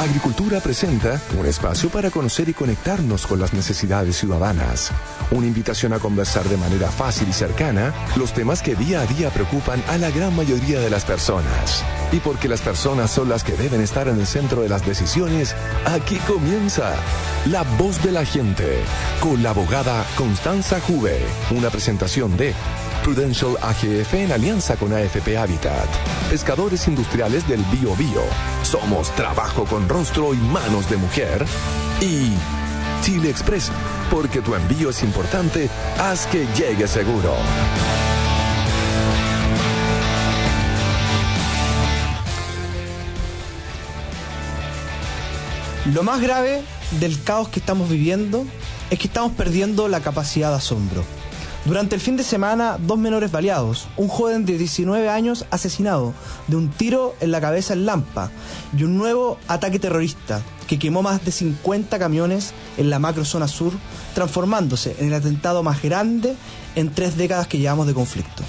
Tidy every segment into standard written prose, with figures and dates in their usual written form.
Agricultura presenta un espacio para conocer y conectarnos con las necesidades ciudadanas. Una invitación a conversar de manera fácil y cercana los temas que día a día preocupan a la gran mayoría de las personas. Y porque las personas son las que deben estar en el centro de las decisiones, aquí comienza La Voz de la Gente, con la abogada Constanza Juve. Una presentación de Prudential AGF en alianza con AFP Habitat. Pescadores industriales del Bío Bío. Somos trabajo con rostro y manos de mujer. Y Chile Express, porque tu envío es importante, haz que llegue seguro. Lo más grave del caos que estamos viviendo es que estamos perdiendo la capacidad de asombro. Durante el fin de semana, 2 menores baleados, un joven de 19 años asesinado de un tiro en la cabeza en Lampa y un nuevo ataque terrorista que quemó más de 50 camiones en la macrozona sur, transformándose en el atentado más grande en 3 décadas que llevamos de conflicto.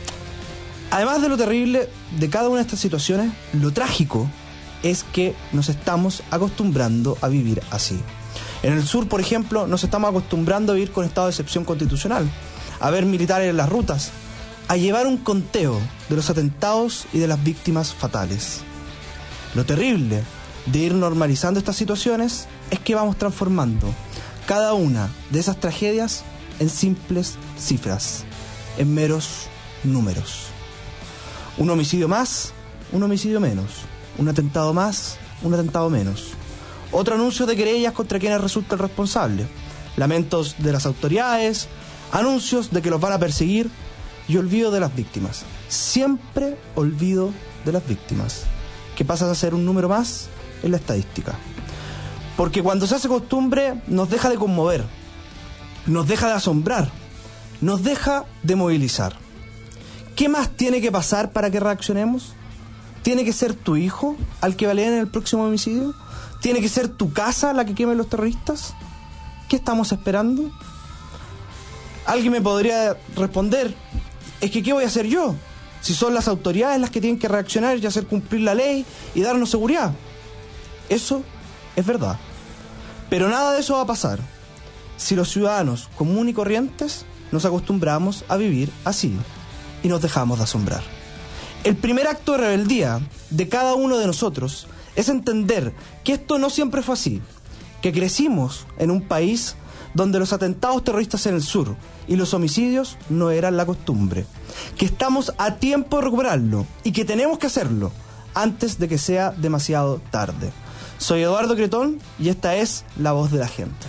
Además de lo terrible de cada una de estas situaciones, lo trágico es que nos estamos acostumbrando a vivir así. En el sur, por ejemplo, nos estamos acostumbrando a vivir con estado de excepción constitucional, a ver militares en las rutas, a llevar un conteo de los atentados y de las víctimas fatales. Lo terrible de ir normalizando estas situaciones es que vamos transformando cada una de esas tragedias en simples cifras, en meros números. Un homicidio más, un homicidio menos. Un atentado más, un atentado menos. Otro anuncio de querellas contra quienes resulta el responsable. Lamentos de las autoridades, anuncios de que los van a perseguir y olvido de las víctimas. Siempre olvido de las víctimas, que pasan a ser un número más en la estadística. Porque cuando se hace costumbre nos deja de conmover, nos deja de asombrar, nos deja de movilizar. ¿Qué más tiene que pasar para que reaccionemos? ¿Tiene que ser tu hijo al que baleen en el próximo homicidio? ¿Tiene que ser tu casa la que quemen los terroristas? ¿Qué estamos esperando? Alguien me podría responder, es que ¿qué voy a hacer yo? Si son las autoridades las que tienen que reaccionar y hacer cumplir la ley y darnos seguridad. Eso es verdad. Pero nada de eso va a pasar si los ciudadanos comunes y corrientes nos acostumbramos a vivir así y nos dejamos de asombrar. El primer acto de rebeldía de cada uno de nosotros es entender que esto no siempre fue así, que crecimos en un país donde los atentados terroristas en el sur y los homicidios no eran la costumbre, que estamos a tiempo de recuperarlo y que tenemos que hacerlo antes de que sea demasiado tarde. Soy Eduardo Cretón y esta es La Voz de la Gente.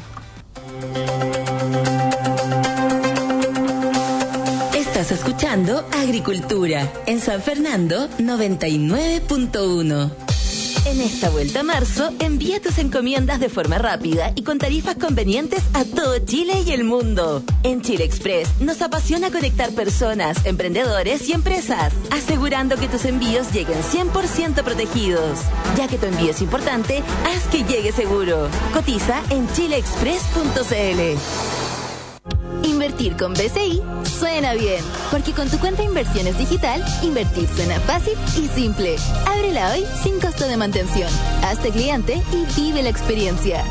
Estás escuchando Agricultura en San Fernando 99.1. En esta vuelta a marzo, envía tus encomiendas de forma rápida y con tarifas convenientes a todo Chile y el mundo. En Chile Express nos apasiona conectar personas, emprendedores y empresas, asegurando que tus envíos lleguen 100% protegidos. Ya que tu envío es importante, haz que llegue seguro. Cotiza en chileexpress.cl. Invertir con BCI suena bien, porque con tu cuenta de inversiones digital, invertir suena fácil y simple. Ábrela hoy sin costo de mantención. Hazte cliente y vive la experiencia.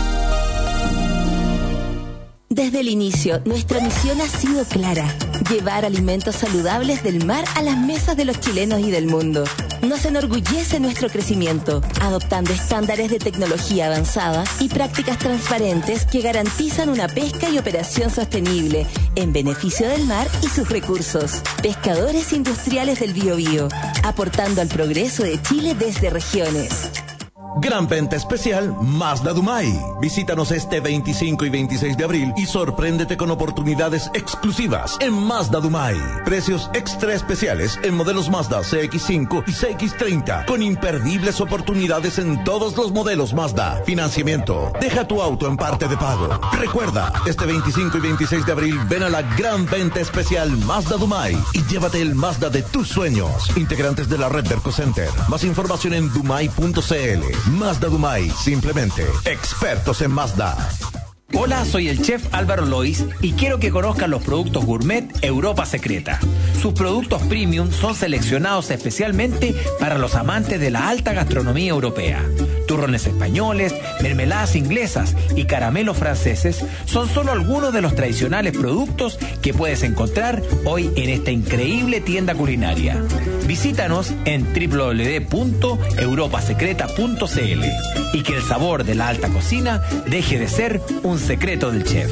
Desde el inicio, nuestra misión ha sido clara: llevar alimentos saludables del mar a las mesas de los chilenos y del mundo. Nos enorgullece nuestro crecimiento, adoptando estándares de tecnología avanzada y prácticas transparentes que garantizan una pesca y operación sostenible, en beneficio del mar y sus recursos. Pescadores industriales del Bío Bío, aportando al progreso de Chile desde regiones. Gran venta especial Mazda Dumay. Visítanos este 25 y 26 de abril y sorpréndete con oportunidades exclusivas en Mazda Dumay. Precios extra especiales en modelos Mazda CX-5 y CX-30, con imperdibles oportunidades en todos los modelos Mazda. Financiamiento. Deja tu auto en parte de pago. Recuerda, este 25 y 26 de abril ven a la gran venta especial Mazda Dumay y llévate el Mazda de tus sueños. Integrantes de la red Derco Center. Más información en dumay.cl. Mazda Dumay, simplemente expertos en Mazda. Hola, soy el chef Álvaro Lois y quiero que conozcan los productos gourmet Europa Secreta. Sus productos premium son seleccionados especialmente para los amantes de la alta gastronomía europea. Turrones españoles, mermeladas inglesas y caramelos franceses son solo algunos de los tradicionales productos que puedes encontrar hoy en esta increíble tienda culinaria. Visítanos en www.europasecreta.cl y que el sabor de la alta cocina deje de ser un secreto del chef.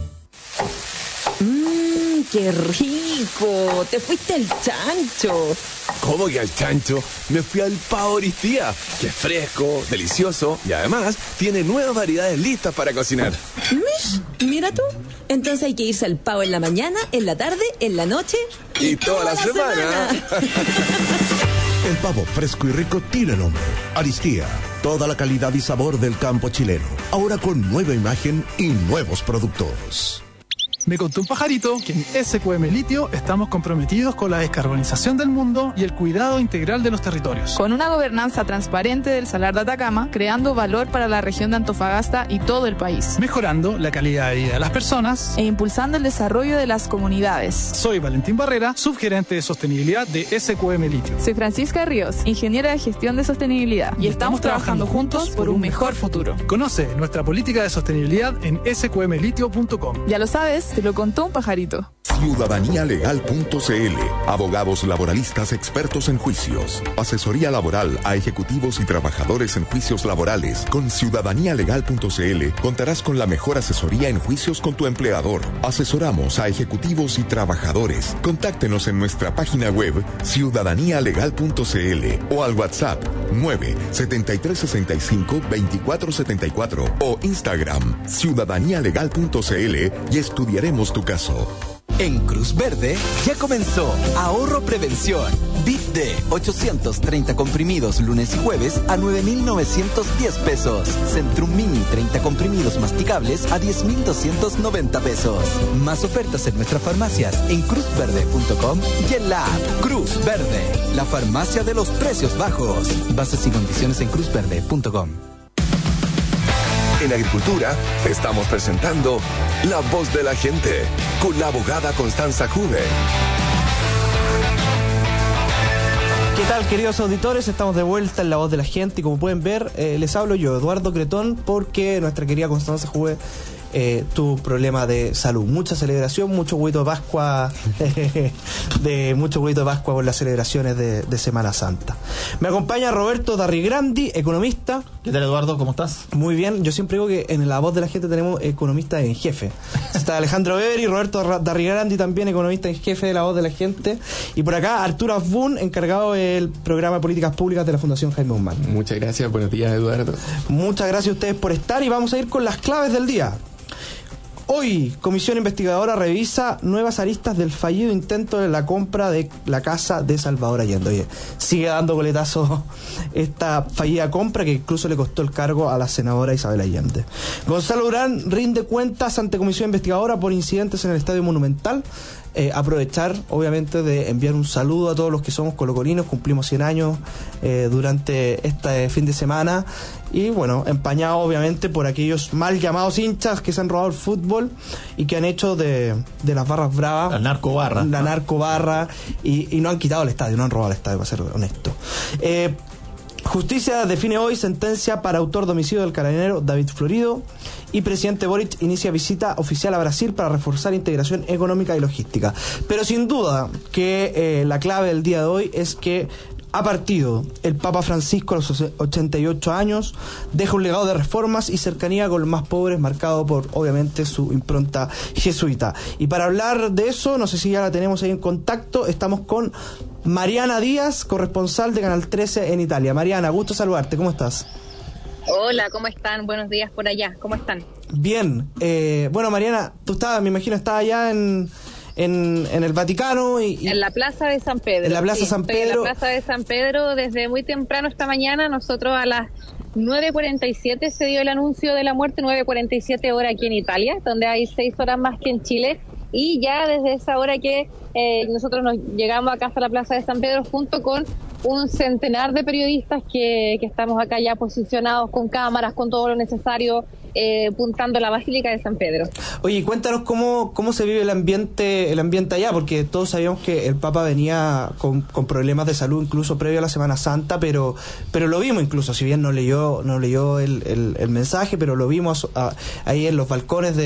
¡Qué rico! ¡Te fuiste al chancho! ¿Cómo que al chancho? Me fui al Pavo Aristía, que es fresco, delicioso y además tiene nuevas variedades listas para cocinar. Mish, mira tú. Entonces hay que irse al Pavo en la mañana, en la tarde, en la noche y toda la semana. El pavo fresco y rico tiene nombre. Aristía. Toda la calidad y sabor del campo chileno. Ahora con nueva imagen y nuevos productos. Me contó un pajarito que en SQM Litio estamos comprometidos con la descarbonización del mundo y el cuidado integral de los territorios. Con una gobernanza transparente del Salar de Atacama, creando valor para la región de Antofagasta y todo el país. Mejorando la calidad de vida de las personas e impulsando el desarrollo de las comunidades. Soy Valentín Barrera, subgerente de sostenibilidad de SQM Litio. Soy Francisca Ríos, ingeniera de gestión de sostenibilidad. Y estamos trabajando juntos por un mejor futuro. Conoce nuestra política de sostenibilidad en sqmlitio.com. Ya lo sabes, te lo contó un pajarito. Ciudadanialegal.cl. Abogados laboralistas expertos en juicios. Asesoría laboral a ejecutivos y trabajadores en juicios laborales. Con Ciudadanialegal.cl contarás con la mejor asesoría en juicios con tu empleador. Asesoramos a ejecutivos y trabajadores. Contáctenos en nuestra página web ciudadanialegal.cl o al WhatsApp 97365-2474 o Instagram ciudadanialegal.cl y estudiaremos tu caso. En Cruz Verde ya comenzó Ahorro Prevención. Bit D, 830 comprimidos lunes y jueves a 9,910 pesos. Centrum Mini, 30 comprimidos masticables a 10,290 pesos. Más ofertas en nuestras farmacias en cruzverde.com y en la app Cruz Verde, la farmacia de los precios bajos. Bases y condiciones en cruzverde.com. En Agricultura estamos presentando La Voz de la Gente con la abogada Constanza Juve. ¿Qué tal, queridos auditores? Estamos de vuelta en La Voz de la Gente y como pueden ver, les hablo yo, Eduardo Cretón, porque nuestra querida Constanza Juve tuvo problema de salud. Mucha celebración, mucho huevito de Pascua, mucho huevito de Pascua por las celebraciones de Semana Santa. Me acompaña Roberto Darrigrandi, economista. ¿Qué tal, Eduardo? ¿Cómo estás? Muy bien. Yo siempre digo que en La Voz de la Gente tenemos economistas en jefe. Está Alejandro Weber y Roberto Darrigrandi, también economista en jefe de La Voz de la Gente. Y por acá Arturo Asbun, encargado del programa de políticas públicas de la Fundación Jaime Guzmán. Muchas gracias. Buenos días, Eduardo. Muchas gracias a ustedes por estar y vamos a ir con las claves del día. Hoy, Comisión Investigadora revisa nuevas aristas del fallido intento de la compra de la casa de Salvador Allende. Oye, sigue dando coletazo esta fallida compra que incluso le costó el cargo a la senadora Isabel Allende. Gonzalo Durán rinde cuentas ante Comisión Investigadora por incidentes en el Estadio Monumental. Aprovechar, obviamente, de enviar un saludo a todos los que somos colocolinos. Cumplimos 100 años durante este fin de semana. Y bueno, empañado obviamente por aquellos mal llamados hinchas que se han robado el fútbol y que han hecho de las barras bravas la narcobarra. La narcobarra y no han quitado el estadio, no han robado el estadio, para ser honesto. Justicia define hoy sentencia para autor de homicidio del carabinero David Florido. Y presidente Boric inicia visita oficial a Brasil para reforzar integración económica y logística. Pero sin duda que la clave del día de hoy es que ha partido el Papa Francisco a los 88 años, deja un legado de reformas y cercanía con los más pobres, marcado por, obviamente, su impronta jesuita. Y para hablar de eso, no sé si ya la tenemos ahí en contacto, estamos con Mariana Díaz, corresponsal de Canal 13 en Italia. Mariana, gusto saludarte, ¿cómo estás? Hola, ¿cómo están? Buenos días por allá, ¿cómo están? Bien, bueno, Mariana, tú estabas, me imagino, estabas allá en el Vaticano y en la Plaza de San Pedro. En la Plaza San Pedro. En la Plaza de San Pedro desde muy temprano esta mañana. Nosotros a las 9:47 se dio el anuncio de la muerte, 9:47 hora aquí en Italia, donde hay 6 horas más que en Chile. Y ya desde esa hora que nosotros nos llegamos acá hasta la Plaza de San Pedro junto con un centenar de periodistas que estamos acá ya posicionados con cámaras, con todo lo necesario, puntando la Basílica de San Pedro. Oye, cuéntanos cómo se vive el ambiente allá, porque todos sabíamos que el Papa venía con problemas de salud incluso previo a la Semana Santa, pero lo vimos incluso, si bien no leyó el mensaje, pero lo vimos ahí en los balcones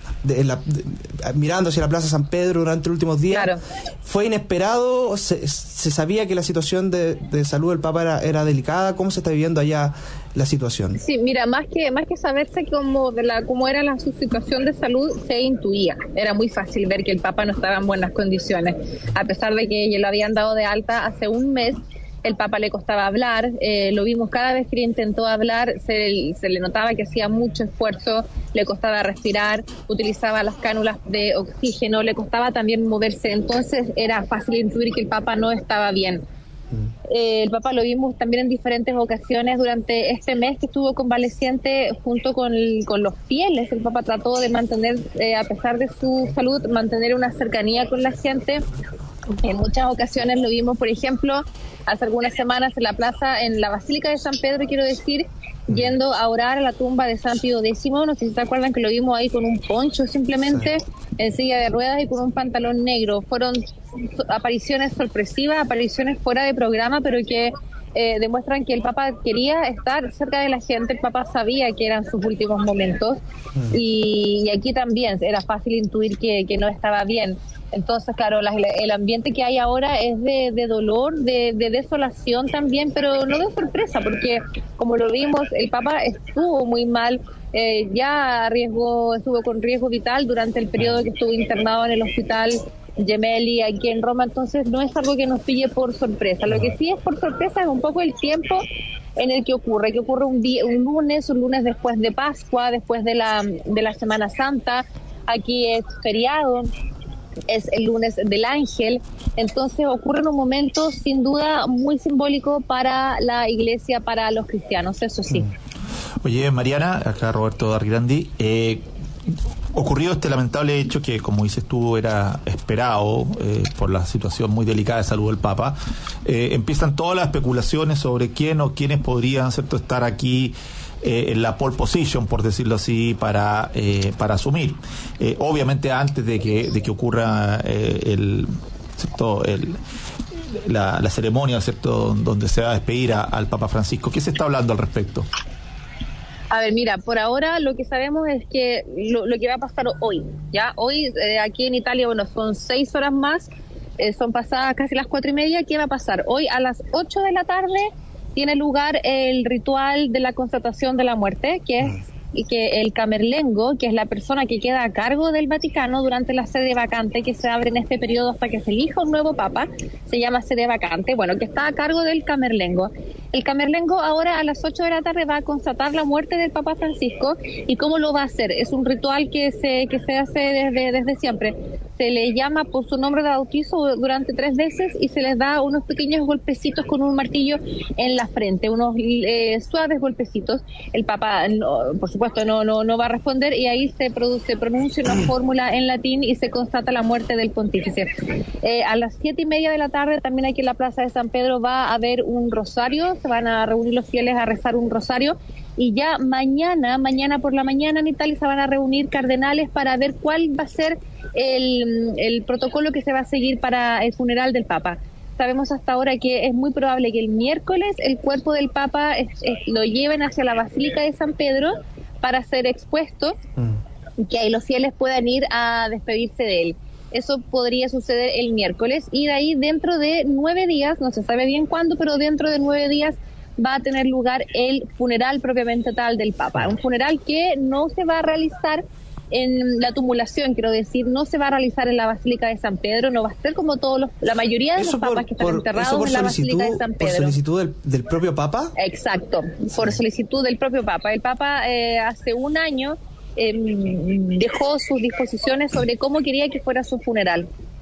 mirando hacia la Plaza San Pedro durante los últimos días. Claro. Fue inesperado, se sabía que la situación de salud del Papa era delicada. ¿Cómo se está viviendo allá la situación? Sí, mira, más que saberse cómo era su situación de salud, se intuía. Era muy fácil ver que el Papa no estaba en buenas condiciones, a pesar de que lo habían dado de alta hace un mes. El Papa le costaba hablar, lo vimos cada vez que intentó hablar, se le notaba que hacía mucho esfuerzo, le costaba respirar, utilizaba las cánulas de oxígeno, le costaba también moverse, entonces era fácil intuir que el Papa no estaba bien. El Papa lo vimos también en diferentes ocasiones durante este mes que estuvo convaleciente junto con los fieles. El Papa trató de mantener, a pesar de su salud, mantener una cercanía con la gente. En muchas ocasiones lo vimos, por ejemplo, hace algunas semanas en la plaza, en la Basílica de San Pedro, quiero decir, yendo a orar a la tumba de San Pío X. No sé si se acuerdan que lo vimos ahí con un poncho simplemente, en silla de ruedas y con un pantalón negro. Fueron apariciones sorpresivas, apariciones fuera de programa, pero que demuestran que el Papa quería estar cerca de la gente. El Papa sabía que eran sus últimos momentos y aquí también era fácil intuir que no estaba bien. Entonces, claro, el ambiente que hay ahora es de dolor, de desolación también, pero no de sorpresa, porque como lo vimos, el Papa estuvo muy mal, estuvo con riesgo vital durante el periodo que estuvo internado en el hospital Gemelli aquí en Roma, entonces no es algo que nos pille por sorpresa. Lo que sí es por sorpresa es un poco el tiempo en el que ocurre un lunes después de Pascua, después de la Semana Santa. Aquí es feriado, es el lunes del Ángel, entonces ocurre en un momento sin duda muy simbólico para la Iglesia, para los cristianos, eso sí. Oye, Mariana, acá Roberto Arrigrandi, ocurrió este lamentable hecho que, como dices tú, era esperado por la situación muy delicada de salud del Papa. Empiezan todas las especulaciones sobre quién o quiénes podrían, ¿cierto?, estar aquí en la pole position, por decirlo así, para asumir. Obviamente antes de que ocurra la ceremonia, ¿cierto?, donde se va a despedir al Papa Francisco. ¿Qué se está hablando al respecto? A ver, mira, por ahora lo que sabemos es que lo que va a pasar hoy, hoy aquí en Italia, son 6 horas más, son pasadas casi las 4:30. ¿Qué va a pasar? Hoy a las 8 de la tarde tiene lugar el ritual de la constatación de la muerte, que es que el camerlengo, que es la persona que queda a cargo del Vaticano durante la sede vacante que se abre en este periodo hasta que se elija un nuevo papa, se llama sede vacante, que está a cargo del camerlengo. El camerlengo ahora a las 8 de la tarde va a constatar la muerte del Papa Francisco. ¿Y cómo lo va a hacer? Es un ritual que se hace desde siempre. Se le llama por su nombre de bautizo durante 3 veces y se les da unos pequeños golpecitos con un martillo en la frente, unos suaves golpecitos. El Papa, por supuesto, no va a responder y ahí se pronuncia una fórmula en latín y se constata la muerte del pontífice. A las 7:30 de la tarde, también aquí en la Plaza de San Pedro, va a haber un rosario, se van a reunir los fieles a rezar un rosario. Y ya mañana por la mañana en Italia se van a reunir cardenales para ver cuál va a ser el protocolo que se va a seguir para el funeral del Papa. Sabemos hasta ahora que es muy probable que el miércoles el cuerpo del Papa lo lleven hacia la Basílica de San Pedro para ser expuesto y que ahí los fieles puedan ir a despedirse de él. Eso podría suceder el miércoles y de ahí dentro de 9 días, no se sabe bien cuándo, pero dentro de 9 días va a tener lugar el funeral propiamente tal del Papa. Un funeral que no se va a realizar en la tumulación, quiero decir, no se va a realizar en la Basílica de San Pedro, no va a ser como la mayoría de los papas que están enterrados en la Basílica de San Pedro. ¿Por solicitud del propio Papa? Exacto, por solicitud del propio Papa. El Papa hace un año dejó sus disposiciones sobre cómo quería que fuera su funeral.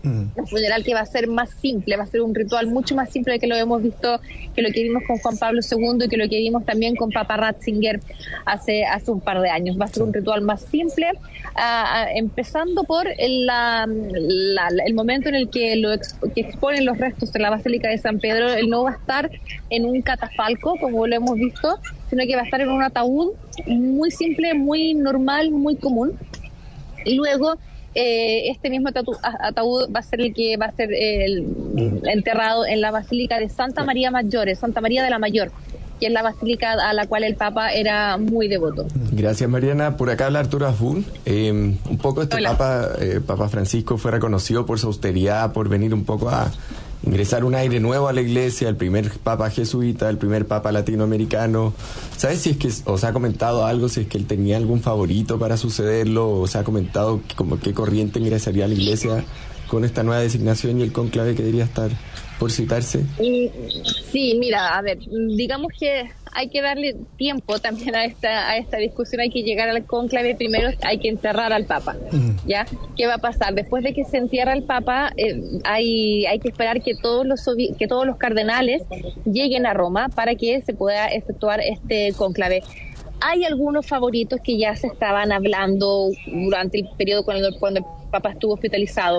Un funeral que va a ser más simple, va a ser un ritual mucho más simple de que lo hemos visto, que lo que vimos con Juan Pablo II y que lo que vimos también con Papa Ratzinger hace un par de años. Va a ser un ritual más simple, empezando por el momento en el que que exponen los restos en la Basílica de San Pedro. Él no va a estar en un catafalco, como lo hemos visto, sino que va a estar en un ataúd muy simple, muy normal, muy común. Y luego este mismo ataúd va a ser el que va a ser enterrado en la Basílica de Santa María Maggiore, Santa María de la Mayor, que es la basílica a la cual el Papa era muy devoto. Gracias, Mariana. Por acá habla Arturo Asbun. Un poco este Papa Francisco fue reconocido por su austeridad, por venir un poco a ingresar un aire nuevo a la Iglesia, el primer Papa jesuita, el primer Papa latinoamericano. ¿Sabes si es que os ha comentado algo, si es que él tenía algún favorito para sucederlo, o se ha comentado como qué corriente ingresaría a la Iglesia con esta nueva designación y el cónclave que debería estar por citarse? Sí, mira, a ver, digamos que hay que darle tiempo también a esta discusión, hay que llegar al cónclave, primero hay que enterrar al Papa, ¿ya? ¿Qué va a pasar? Después de que se entierra el Papa, hay que esperar que todos los cardenales lleguen a Roma para que se pueda efectuar este cónclave. Hay algunos favoritos que ya se estaban hablando durante el periodo cuando el Papa estuvo hospitalizado.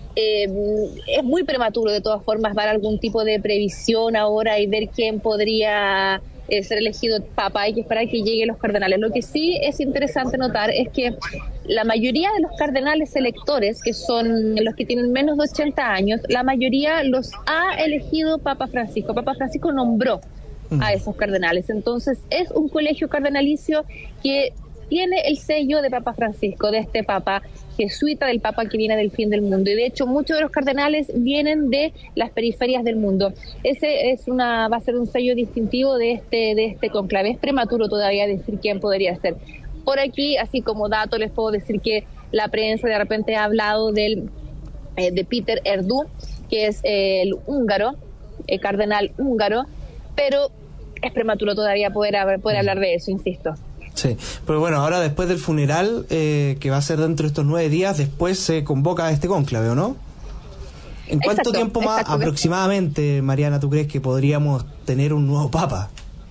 Es muy prematuro de todas formas dar algún tipo de previsión ahora y ver quién podría ser elegido Papa. Hay que esperar que lleguen los cardenales. Lo que sí es interesante notar es que la mayoría de los cardenales electores, que son los que tienen menos de 80 años, la mayoría los ha elegido Papa Francisco. Papa Francisco nombró a esos cardenales. Entonces es un colegio cardenalicio que tiene el sello de Papa Francisco, de este Papa jesuita, del Papa que viene del fin del mundo. Y de hecho muchos de los cardenales vienen de las periferias del mundo. Ese va a ser un sello distintivo de este conclave. Es prematuro todavía decir quién podría ser. Por aquí, así como dato, les puedo decir que la prensa de repente ha hablado de Peter Erdu, que es el húngaro, el cardenal húngaro, pero es prematuro todavía poder hablar de eso, insisto. Sí, pero bueno, ahora después del funeral, que va a ser dentro de estos 9 días, después se convoca este cónclave, ¿o no? ¿En cuánto tiempo más aproximadamente, Mariana, tú crees que podríamos tener un nuevo Papa?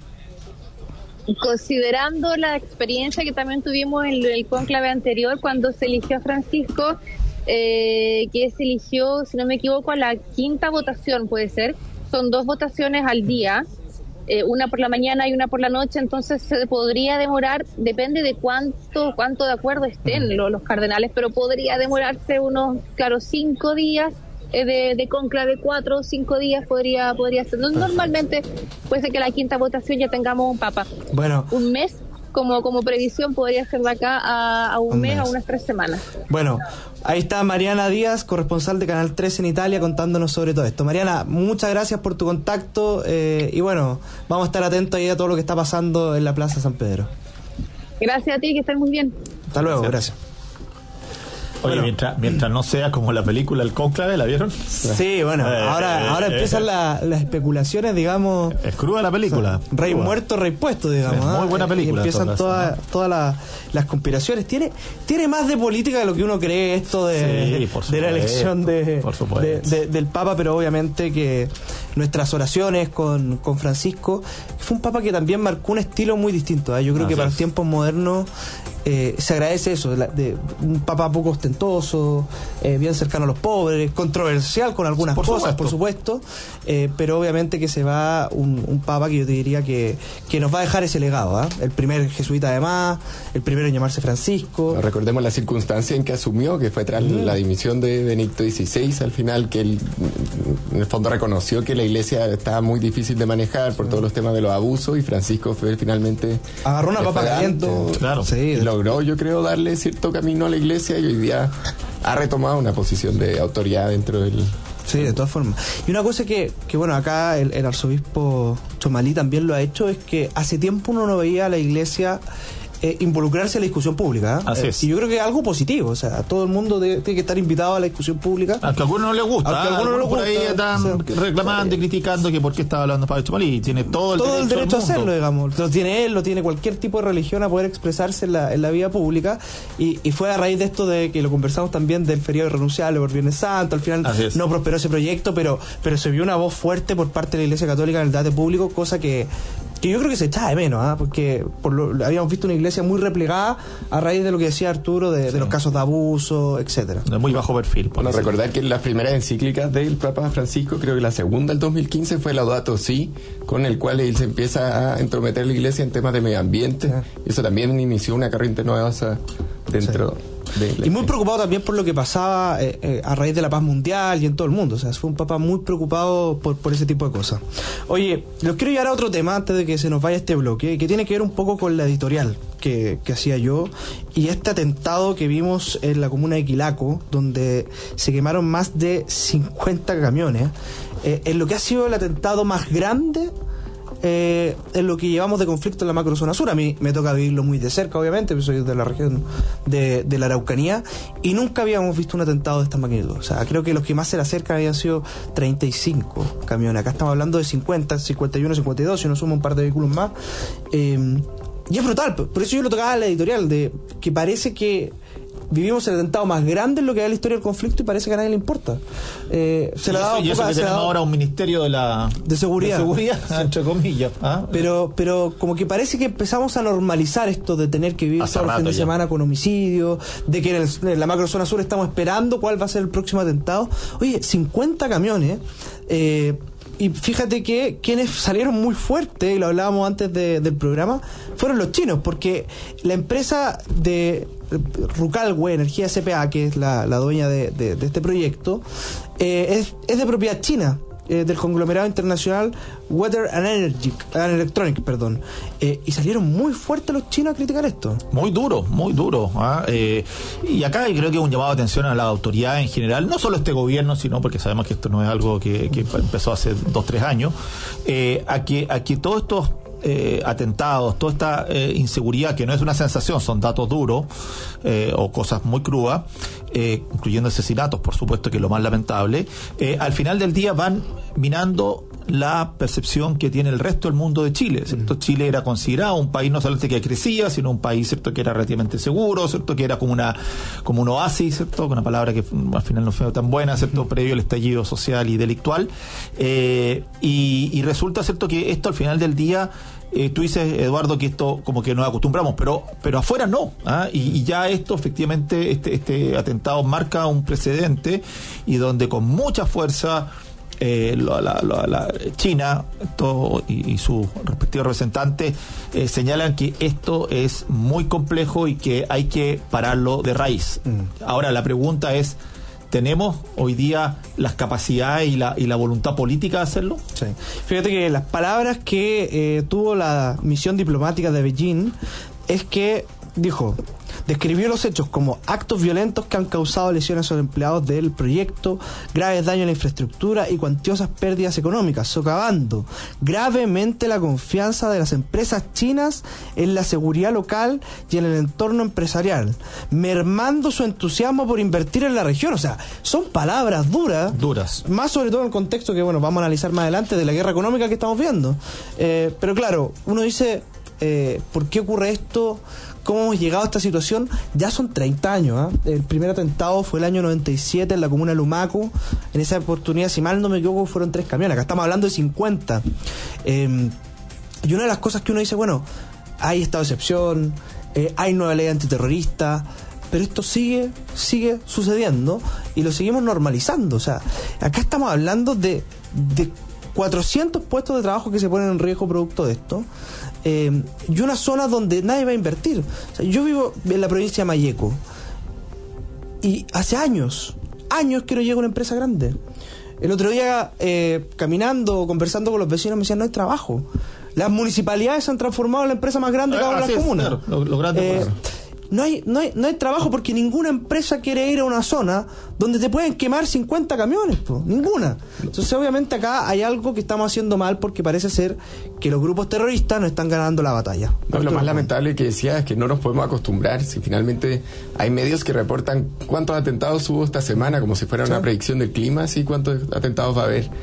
Considerando la experiencia que también tuvimos en el cónclave anterior, cuando se eligió a Francisco, que se eligió, si no me equivoco, a la 5ª votación, puede ser. Son 2 votaciones al día. Una por la mañana y una por la noche, entonces se podría demorar, depende de cuánto de acuerdo estén los cardenales, pero podría demorarse unos, 5 días de cónclave, 4 o 5 días podría ser. Normalmente puede ser que la 5ª votación ya tengamos un Papa. Bueno, un mes como previsión podría ser de acá a un mes, a unas 3 semanas. Bueno, ahí está Mariana Díaz, corresponsal de Canal 13 en Italia, contándonos sobre todo esto. Mariana, muchas gracias por tu contacto y bueno, vamos a estar atentos ahí a todo lo que está pasando en la Plaza San Pedro. Gracias a ti, que estés muy bien. Hasta luego, gracias. Oye, bueno, mientras no sea como la película El Cónclave, ¿la vieron? Sí, bueno, ahora empiezan las especulaciones, digamos. Es cruda la película. O sea, rey muerto, rey puesto, digamos. Muy buena película. Y empiezan todas las conspiraciones. Tiene más de política de lo que uno cree esto de la elección del Papa, pero obviamente que nuestras oraciones con Francisco, fue un Papa que también marcó un estilo muy distinto. Yo creo que para los tiempos modernos se agradece eso, de un Papa poco ostentoso, bien cercano a los pobres, controversial con algunas cosas, por supuesto, pero obviamente que se va un Papa que yo te diría que nos va a dejar ese legado, el primer jesuita además, el primero en llamarse Francisco. Recordemos la circunstancia en que asumió, que fue tras la dimisión de Benedicto XVI, al final, que él en el fondo reconoció que la Iglesia estaba muy difícil de manejar por todos los temas de los abusos, y Francisco fue finalmente agarró una papa caliente, claro, sí, logró, yo creo, darle cierto camino a la Iglesia, y hoy día ha retomado una posición de autoridad dentro del... Sí, de todas formas. Y una cosa que bueno, acá el arzobispo Chomalí también lo ha hecho, es que hace tiempo uno no veía a la Iglesia involucrarse en la discusión pública. Así es. Y yo creo que es algo positivo, o sea, todo el mundo tiene que estar invitado a la discusión pública. Aunque a algunos no les gusta, aunque a algunos no les por gusta, ahí están reclamando y criticando que por qué estaba hablando Pablo Chumalí, y tiene todo el derecho a hacerlo, digamos. Lo tiene él, lo tiene cualquier tipo de religión a poder expresarse en la vida pública, y fue a raíz de esto de que lo conversamos también del feriado irrenunciable por Viernes Santo. Al final no prosperó ese proyecto, pero se vio una voz fuerte por parte de la Iglesia Católica en el debate público, cosa que yo creo que se echaba de menos, porque habíamos visto una iglesia muy replegada a raíz de lo que decía Arturo de los casos de abuso, etcétera. De muy bajo perfil. Bueno, recordar que las primeras encíclicas del Papa Francisco, creo que la segunda, el 2015, fue Laudato Si, con el cual él se empieza a entrometer la iglesia en temas de medio ambiente. Y eso también inició una corriente nueva dentro de y muy preocupado también por lo que pasaba a raíz de la paz mundial y en todo el mundo. O sea, fue un Papa muy preocupado por ese tipo de cosas. Oye, los quiero llevar a otro tema antes de que se nos vaya este bloque, que tiene que ver un poco con la editorial que hacía yo, y este atentado que vimos en la comuna de Quilaco, donde se quemaron más de 50 camiones, en lo que ha sido el atentado más grande en lo que llevamos de conflicto en la macrozona sur. A mí me toca vivirlo muy de cerca, obviamente, porque soy de la región de la Araucanía, y nunca habíamos visto un atentado de esta magnitud. O sea, creo que los que más se le acercan habían sido 35 camiones. Acá estamos hablando de 50, 51, 52, si uno suma un par de vehículos más. Y es brutal, por eso yo lo tocaba en la editorial, de que parece que vivimos el atentado más grande en lo que da la historia del conflicto, y parece que a nadie le importa. Se le ha dado y eso que tenemos ahora un ministerio de seguridad, entre comillas. Pero como que parece que empezamos a normalizar esto de tener que vivir todo el fin de semana con homicidios, de que en la macrozona sur estamos esperando cuál va a ser el próximo atentado. Oye, 50 camiones. Y fíjate que quienes salieron muy fuertes, y lo hablábamos antes del programa, fueron los chinos, porque la empresa de Rucalwe Energía S.p.A., que es la dueña de este proyecto, es de propiedad china, del conglomerado internacional Weather and Electronic, y salieron muy fuertes los chinos a criticar esto. Muy duro. Y acá creo que es un llamado de atención a la autoridad en general, no solo este gobierno, sino porque sabemos que esto no es algo que empezó hace 2-3 años, a que todos estos atentados, toda esta inseguridad, que no es una sensación, son datos duros o cosas muy crudas, incluyendo asesinatos, por supuesto, que es lo más lamentable, al final del día van minando la percepción que tiene el resto del mundo de Chile, ¿cierto? Chile era considerado un país no solamente que crecía, sino un país, ¿cierto?, que era relativamente seguro, ¿cierto?, que era como un oasis, ¿cierto?, una palabra que al final no fue tan buena, ¿cierto?, previo al estallido social y delictual, y resulta, ¿cierto?, que esto al final del día, tú dices, Eduardo, que esto como que nos acostumbramos, pero afuera no, y ya esto efectivamente, este atentado marca un precedente, y donde con mucha fuerza la China y sus respectivos representantes señalan que esto es muy complejo y que hay que pararlo de raíz. Ahora la pregunta es, ¿tenemos hoy día las capacidades y la voluntad política de hacerlo? Sí. Fíjate que las palabras que tuvo la misión diplomática de Beijing es que describió los hechos como actos violentos que han causado lesiones a los empleados del proyecto, graves daños a la infraestructura y cuantiosas pérdidas económicas, socavando gravemente la confianza de las empresas chinas en la seguridad local y en el entorno empresarial, mermando su entusiasmo por invertir en la región. O sea, son palabras duras, más sobre todo en el contexto que, vamos a analizar más adelante, de la guerra económica que estamos viendo. Pero claro, uno dice, ¿por qué ocurre esto? ¿Cómo hemos llegado a esta situación? Ya son 30 años. El primer atentado fue el año 97 en la comuna de Lumaco. En esa oportunidad, si mal no me equivoco, fueron 3 camiones. Acá estamos hablando de 50. Y una de las cosas que uno dice, hay estado de excepción, hay nueva ley antiterrorista, pero esto sigue sucediendo y lo seguimos normalizando. O sea, acá estamos hablando de 400 puestos de trabajo que se ponen en riesgo producto de esto. Y una zona donde nadie va a invertir. O sea, yo vivo en la provincia de Malleco y hace años que no llega una empresa grande. El otro día, caminando, conversando con los vecinos, me decían, no hay trabajo. Las municipalidades se han transformado en la empresa más grande de cada una de las comunas. Claro, lo grande no hay trabajo porque ninguna empresa quiere ir a una zona donde te pueden quemar 50 camiones, ninguna. Entonces obviamente acá hay algo que estamos haciendo mal porque parece ser que los grupos terroristas no están ganando la batalla. No, lo más lamentable que decía es que no nos podemos acostumbrar. Si finalmente hay medios que reportan cuántos atentados hubo esta semana, como si fuera una predicción del clima, así cuántos atentados va a haber.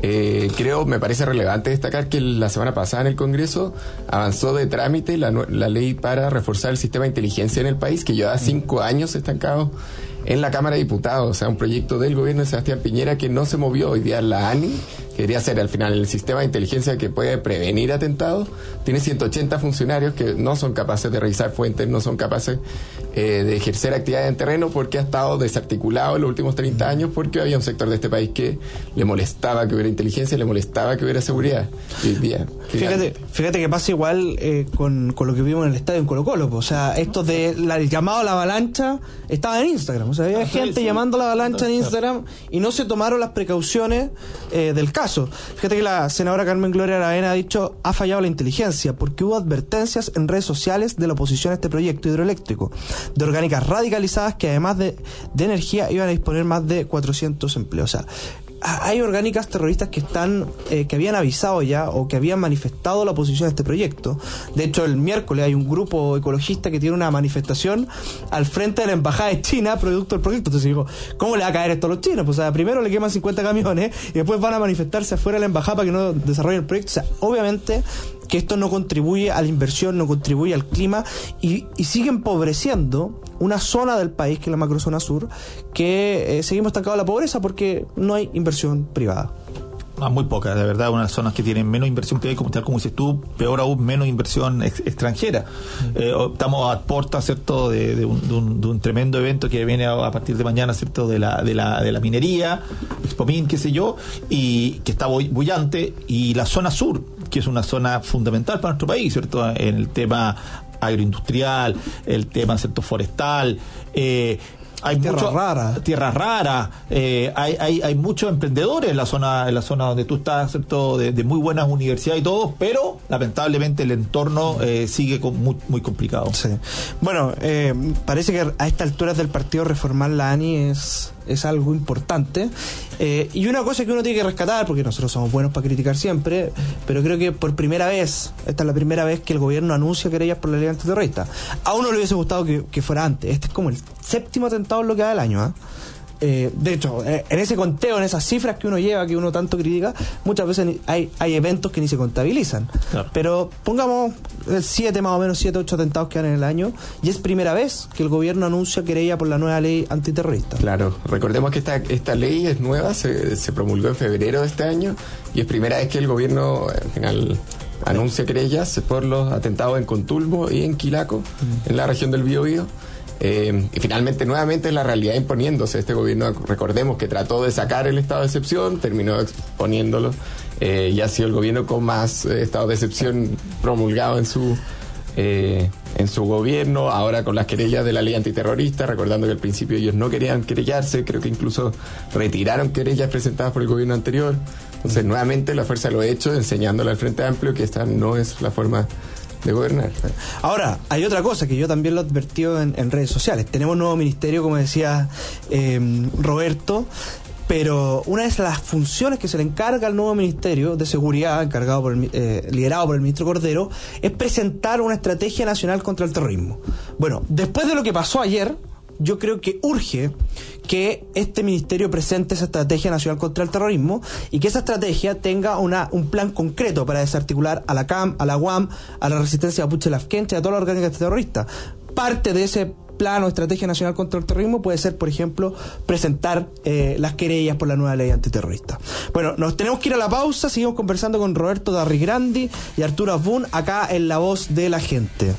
Me parece relevante destacar que la semana pasada en el Congreso avanzó de trámite la ley para reforzar el sistema de inteligencia en el país, que lleva 5 años estancado en la Cámara de Diputados. O sea, un proyecto del gobierno de Sebastián Piñera que no se movió. Hoy día la ANI, que debería ser al final el sistema de inteligencia que puede prevenir atentados, tiene 180 funcionarios que no son capaces de revisar fuentes, no son capaces de ejercer actividades en terreno porque ha estado desarticulado en los últimos 30 años porque había un sector de este país que le molestaba que hubiera inteligencia, le molestaba que hubiera seguridad. Y hoy día, fíjate que pasa igual con lo que vimos en el estadio en Colo-Colo. O sea, esto el llamado a la avalancha estaba en Instagram. O sea, había gente llamando a la avalancha en Instagram y no se tomaron las precauciones del caso. Fíjate que la senadora Carmen Gloria Aravena ha dicho: ha fallado la inteligencia porque hubo advertencias en redes sociales de la oposición a este proyecto hidroeléctrico, de orgánicas radicalizadas que además de energía iban a disponer más de 400 empleos. O sea, hay orgánicas terroristas que que habían avisado ya o que habían manifestado la oposición a este proyecto. De hecho, el miércoles hay un grupo ecologista que tiene una manifestación al frente de la embajada de China producto del proyecto. Entonces digo, ¿cómo le va a caer esto a los chinos? Pues, o sea, primero le queman 50 camiones y después van a manifestarse afuera de la embajada para que no desarrollen el proyecto. O sea, obviamente que esto no contribuye a la inversión, no contribuye al clima y sigue empobreciendo una zona del país, que es la macrozona sur, que seguimos estancados en la pobreza porque no hay inversión privada. Muy pocas, de verdad, unas zonas que tienen menos inversión privada, tal como dices tú, peor aún, menos inversión extranjera. Estamos a puerta, ¿cierto?, de un tremendo evento que viene a partir de mañana, ¿cierto?, de la minería, Expomin, qué sé yo, y que está bullante, y la zona sur, que es una zona fundamental para nuestro país, ¿cierto?, en el tema agroindustrial, el tema, ¿cierto?, forestal, hay tierras raras, hay muchos emprendedores en la zona donde tú estás, ¿cierto?, de muy buenas universidades y todo, pero lamentablemente el entorno sigue muy complicado. Sí. Bueno, parece que a estas alturas del partido reformar la ANI es algo importante, y una cosa que uno tiene que rescatar, porque nosotros somos buenos para criticar siempre, pero creo que por primera vez, esta es la primera vez que el gobierno anuncia querellas por la ley antiterrorista. A uno le hubiese gustado que fuera antes. Este es como el 7º atentado en lo que va del año, de hecho, en ese conteo, en esas cifras que uno lleva, que uno tanto critica, muchas veces hay eventos que ni se contabilizan. Claro. Pero pongamos 7 más o menos, 7, 8 atentados que dan en el año, y es primera vez que el gobierno anuncia querella por la nueva ley antiterrorista. Claro, recordemos que esta ley es nueva, se promulgó en febrero de este año, y es primera vez que el gobierno al final anuncia querellas por los atentados en Contulmo y en Quilaco, en la región del Biobío. Y finalmente, nuevamente, la realidad imponiéndose. Este gobierno, recordemos que trató de sacar el estado de excepción, terminó exponiéndolo, y ha sido el gobierno con más estado de excepción promulgado en su gobierno, ahora con las querellas de la ley antiterrorista, recordando que al principio ellos no querían querellarse, creo que incluso retiraron querellas presentadas por el gobierno anterior. Entonces, nuevamente, la fuerza de los hechos, enseñándole al Frente Amplio que esta no es la forma de gobernar. Ahora, hay otra cosa que yo también lo he advertido en redes sociales. Tenemos un nuevo ministerio, como decía Roberto, pero una de las funciones que se le encarga al nuevo Ministerio de Seguridad, liderado por el ministro Cordero, es presentar una estrategia nacional contra el terrorismo. Bueno, después de lo que pasó ayer, yo creo que urge que este ministerio presente esa estrategia nacional contra el terrorismo y que esa estrategia tenga un plan concreto para desarticular a la CAM, a la UAM, a la resistencia mapuche lafkenche, a todas las orgánicas terroristas. Parte de ese plan o estrategia nacional contra el terrorismo puede ser, por ejemplo, presentar las querellas por la nueva ley antiterrorista. Bueno, nos tenemos que ir a la pausa, seguimos conversando con Roberto Darrigrandi y Arturo Asbun acá en La Voz de la Gente.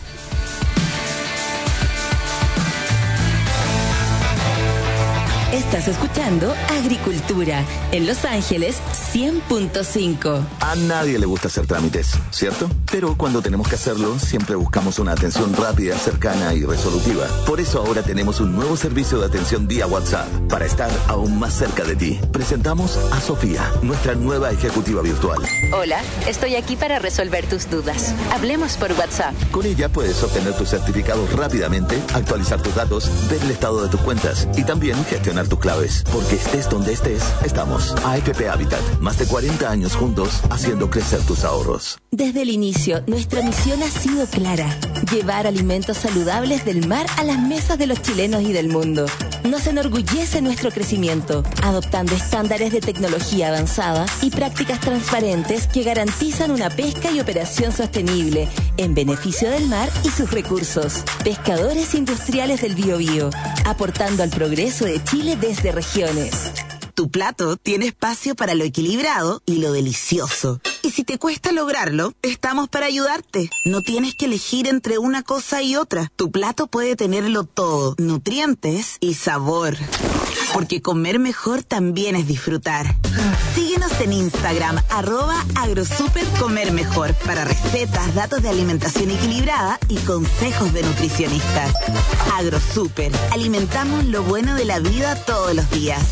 Estás escuchando Agricultura en Los Ángeles 100.5. A nadie le gusta hacer trámites, ¿cierto? Pero cuando tenemos que hacerlo, siempre buscamos una atención rápida, cercana y resolutiva. Por eso ahora tenemos un nuevo servicio de atención vía WhatsApp. Para estar aún más cerca de ti, presentamos a Sofía, nuestra nueva ejecutiva virtual. Hola, estoy aquí para resolver tus dudas. Hablemos por WhatsApp. Con ella puedes obtener tus certificados rápidamente, actualizar tus datos, ver el estado de tus cuentas y también gestionar tus claves. Porque estés donde estés, estamos. AFP Habitat, más de 40 años juntos haciendo crecer tus ahorros. Desde el inicio, nuestra misión ha sido clara: llevar alimentos saludables del mar a las mesas de los chilenos y del mundo. Nos enorgullece nuestro crecimiento, adoptando estándares de tecnología avanzada y prácticas transparentes que garantizan una pesca y operación sostenible en beneficio del mar y sus recursos. Pescadores industriales del Biobío, aportando al progreso de Chile desde regiones. Tu plato tiene espacio para lo equilibrado y lo delicioso. Y si te cuesta lograrlo, estamos para ayudarte. No tienes que elegir entre una cosa y otra. Tu plato puede tenerlo todo: nutrientes y sabor. Porque comer mejor también es disfrutar. Síguenos en Instagram, @agrosupercomermejor, para recetas, datos de alimentación equilibrada y consejos de nutricionistas. AgroSuper, alimentamos lo bueno de la vida todos los días.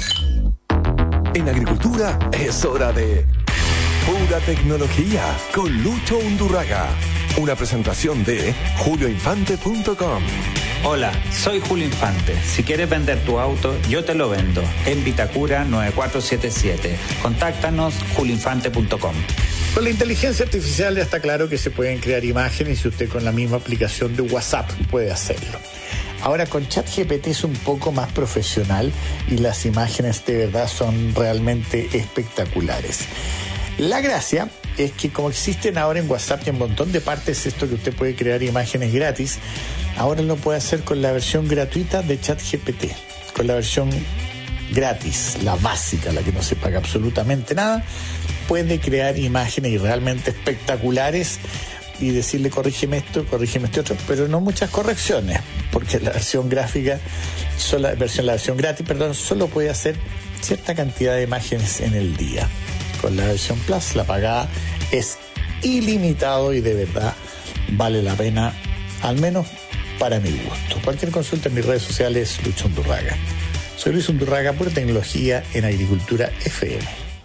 En agricultura es hora de Pura Tecnología con Lucho Undurraga. Una presentación de julioinfante.com. Hola, soy Julio Infante. Si quieres vender tu auto, yo te lo vendo. En Vitacura 9477. Contáctanos julioinfante.com. Con la inteligencia artificial ya está claro que se pueden crear imágenes y usted con la misma aplicación de WhatsApp puede hacerlo. Ahora con ChatGPT es un poco más profesional y las imágenes de verdad son realmente espectaculares. La gracia es que como existen ahora en WhatsApp y en un montón de partes esto que usted puede crear imágenes gratis, ahora lo puede hacer con la versión gratuita de ChatGPT, con la versión gratis, la básica, la que no se paga absolutamente nada. Puede crear imágenes realmente espectaculares y decirle corrígeme esto, corrígeme este otro, pero no muchas correcciones, porque la versión gráfica, la versión gratis, solo puede hacer cierta cantidad de imágenes en el día. Con la versión Plus, la pagada, es ilimitado y de verdad vale la pena, al menos para mi gusto. Cualquier consulta en mis redes sociales, Lucho Undurraga. Soy Luis Undurraga, Pura Tecnología en Agricultura FM.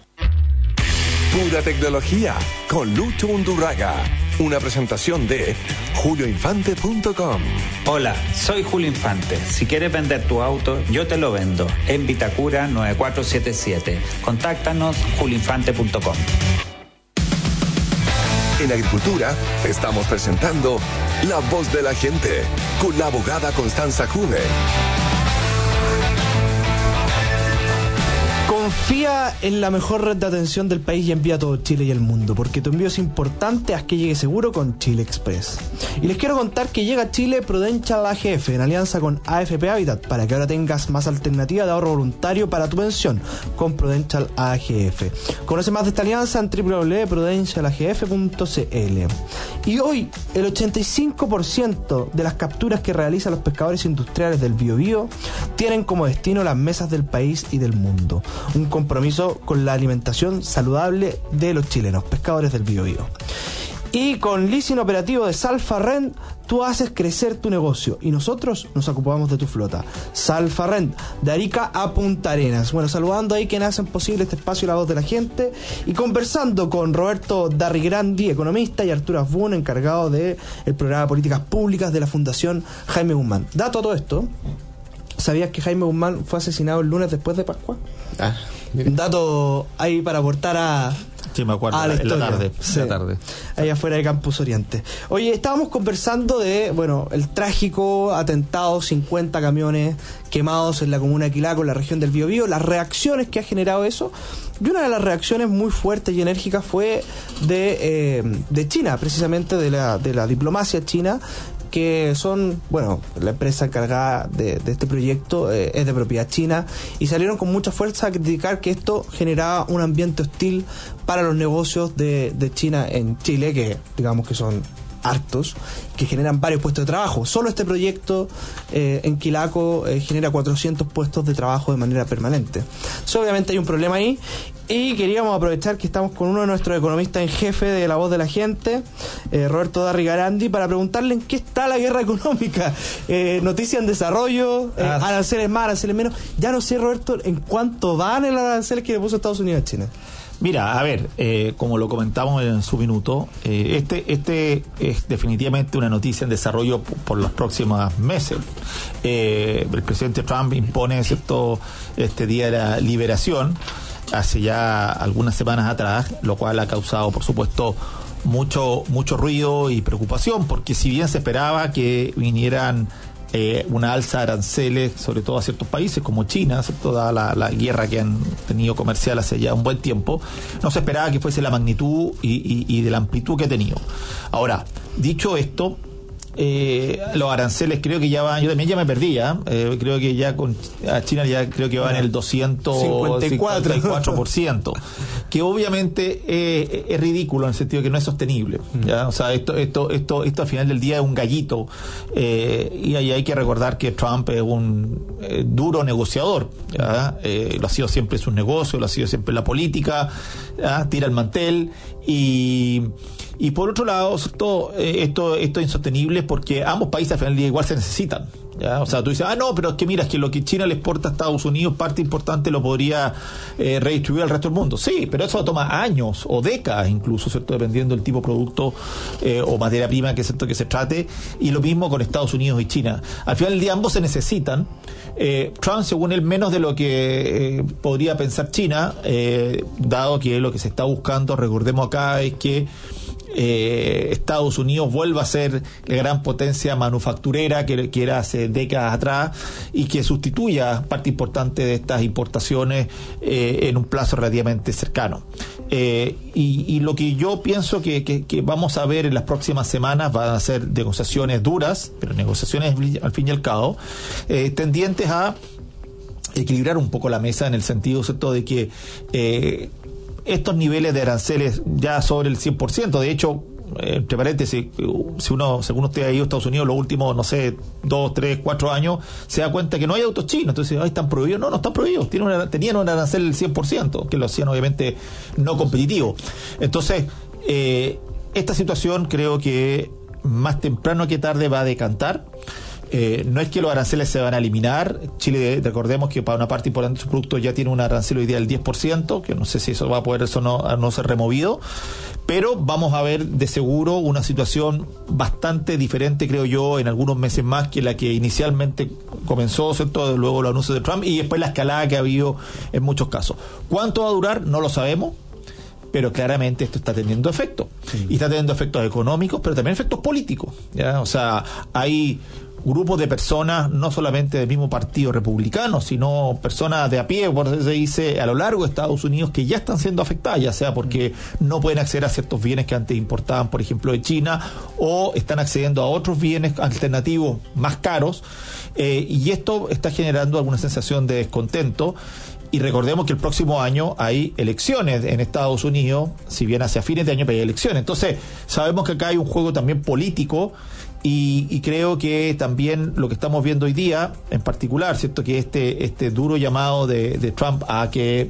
Pura Tecnología con Lucho Undurraga. Una presentación de julioinfante.com. Hola, soy Julio Infante. Si quieres vender tu auto, yo te lo vendo. En Vitacura 9477. Contáctanos julioinfante.com. En Agricultura estamos presentando La Voz de la Gente con la abogada Constanza Juve. Confía en la mejor red de atención del país y envía a todo Chile y el mundo, porque tu envío es importante, haz que llegue seguro con Chile Express. Y les quiero contar que llega a Chile Prudential AGF en alianza con AFP Habitat para que ahora tengas más alternativa de ahorro voluntario para tu pensión con Prudential AGF. Conoce más de esta alianza en www.prudentialagf.cl. Y hoy el 85% de las capturas que realizan los pescadores industriales del Biobío tienen como destino las mesas del país y del mundo. Un compromiso con la alimentación saludable de los chilenos, pescadores del Biobío. Y con leasing operativo de Salfarrent, tú haces crecer tu negocio y nosotros nos ocupamos de tu flota. Salfarrent, de Arica a Punta Arenas. Bueno, saludando ahí quienes hacen posible este espacio La Voz de la Gente y conversando con Roberto Darrigrandi, economista, y Arturo Asbun, encargado del programa de políticas públicas de la Fundación Jaime Guzmán. Dato a todo esto: ¿sabías que Jaime Guzmán fue asesinado el lunes después de Pascua? Un dato ahí para aportar a... Sí, me acuerdo, la en la tarde. Sí, en la tarde. Ahí afuera de Campus Oriente. Oye, estábamos conversando de, el trágico atentado, 50 camiones quemados en la comuna de Quilaco, en la región del Biobío, las reacciones que ha generado eso. Y una de las reacciones muy fuertes y enérgicas fue de China, precisamente de la diplomacia china, que son, la empresa encargada de este proyecto es de propiedad china, y salieron con mucha fuerza a criticar que esto generaba un ambiente hostil para los negocios de China en Chile, que digamos que son hartos, que generan varios puestos de trabajo. Solo este proyecto en Quilaco genera 400 puestos de trabajo de manera permanente. So, obviamente hay un problema ahí, y queríamos aprovechar que estamos con uno de nuestros economistas en jefe de La Voz de la Gente, Roberto Darrigarandi, para preguntarle en qué está la guerra económica. Noticias en desarrollo, aranceles más, aranceles menos. Ya no sé, Roberto, en cuánto van el aranceles que le puso Estados Unidos a China. Mira, a ver, como lo comentamos en su minuto, este es definitivamente una noticia en desarrollo por los próximos meses. El presidente Trump impone, ¿cierto?, este Día de la Liberación hace ya algunas semanas atrás, lo cual ha causado, por supuesto, mucho ruido y preocupación, porque si bien se esperaba que vinieran una alza de aranceles, sobre todo a ciertos países como China, toda la guerra que han tenido comercial hace ya un buen tiempo, no se esperaba que fuese la magnitud y de la amplitud que ha tenido. Ahora, dicho esto, los aranceles creo que ya van, yo también ya me perdí, creo que ya a China ya creo que va en el 254%, que obviamente es ridículo en el sentido que no es sostenible, ¿ya? O sea, esto al final del día es un gallito, y ahí hay que recordar que Trump es un duro negociador, ¿ya? Lo ha sido siempre en sus negocios, lo ha sido siempre en la política, ¿ya? Tira el mantel, y por otro lado, esto es insostenible porque ambos países al final del día igual se necesitan, ¿ya? O sea, tú dices, no, pero es que mira, es que lo que China le exporta a Estados Unidos, parte importante lo podría redistribuir al resto del mundo. Sí, pero eso toma años o décadas incluso, ¿cierto?, dependiendo del tipo de producto o materia prima que se trate, y lo mismo con Estados Unidos y China. Al final del día ambos se necesitan. Trump, según él, menos de lo que podría pensar China, dado que lo que se está buscando, recordemos acá, es que Estados Unidos vuelva a ser la gran potencia manufacturera que era hace décadas atrás, y que sustituya parte importante de estas importaciones en un plazo relativamente cercano. Y lo que yo pienso que vamos a ver en las próximas semanas van a ser negociaciones duras, pero negociaciones al fin y al cabo, tendientes a equilibrar un poco la mesa, en el sentido, ¿cierto?, de que estos niveles de aranceles ya sobre el 100%, de hecho, entre paréntesis, según usted ha ido a Estados Unidos los últimos, 2, 3, 4 años, se da cuenta que no hay autos chinos, entonces, están prohibidos. No están prohibidos, tenían un arancel del 100%, que lo hacían obviamente no competitivo. Entonces, esta situación creo que más temprano que tarde va a decantar. No es que los aranceles se van a eliminar. Chile, recordemos que para una parte importante de su producto ya tiene un arancel hoy día del 10%, que no sé si eso va a poder no ser removido, pero vamos a ver de seguro una situación bastante diferente, creo yo, en algunos meses más que la que inicialmente comenzó, ¿cierto?, luego los anuncios de Trump y después la escalada que ha habido en muchos casos. ¿Cuánto va a durar? No lo sabemos, pero claramente esto está teniendo efectos. Sí. Y está teniendo efectos económicos, pero también efectos políticos, ¿ya? O sea, hay grupos de personas, no solamente del mismo partido republicano, sino personas de a pie, por eso se dice, a lo largo de Estados Unidos, que ya están siendo afectadas, ya sea porque no pueden acceder a ciertos bienes que antes importaban, por ejemplo, de China, o están accediendo a otros bienes alternativos más caros, y esto está generando alguna sensación de descontento. Y recordemos que el próximo año hay elecciones en Estados Unidos, si bien hacia fines de año, pero hay elecciones. Entonces, sabemos que acá hay un juego también político, y creo que también lo que estamos viendo hoy día, en particular, ¿cierto?, que este duro llamado de Trump a que